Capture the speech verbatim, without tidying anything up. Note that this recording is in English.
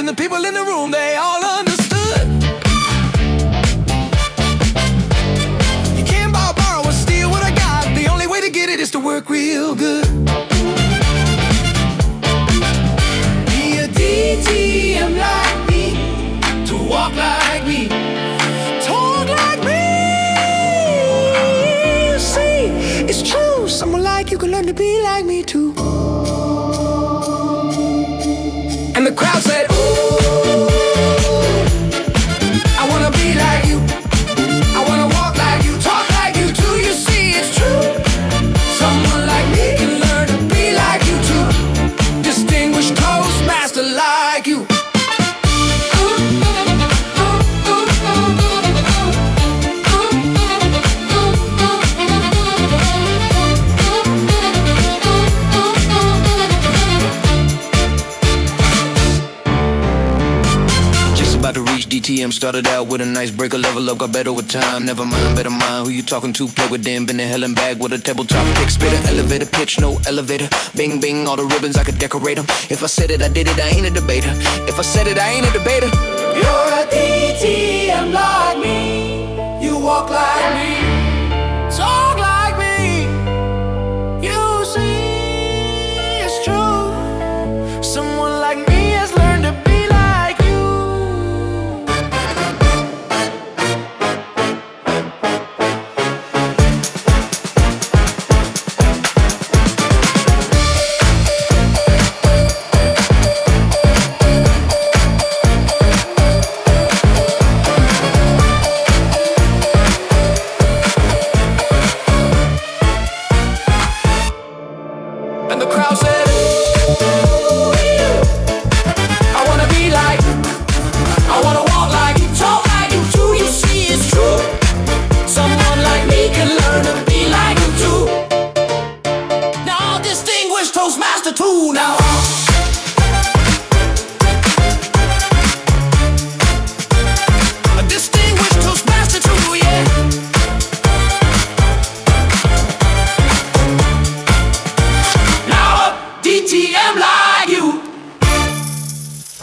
and the people in the room, they all understood. You can't borrow, borrow or steal what I got. The only way to get it is to work real good. Be a D T M like me, to walk like me, talk like me. You see, it's true. Someone like you can learn to be like me too. And the crowd said, ooh, I wanna be like you, I wanna walk like you, talk like you too. You see, it's true. Someone like me can learn to be like you too. Distinguished Toastmaster like you. About to reach D T M, started out with a nice breaker, level up, got better with time. Never mind, better mind who you talking to, play with them. Been in hell and back with a tabletop pick, spitter, elevator pitch, no elevator. Bing, bing, all the ribbons, I could decorate them. If I said it, I did it, I ain't a debater. If I said it, I ain't a debater. You're a D T M like me, you walk like me.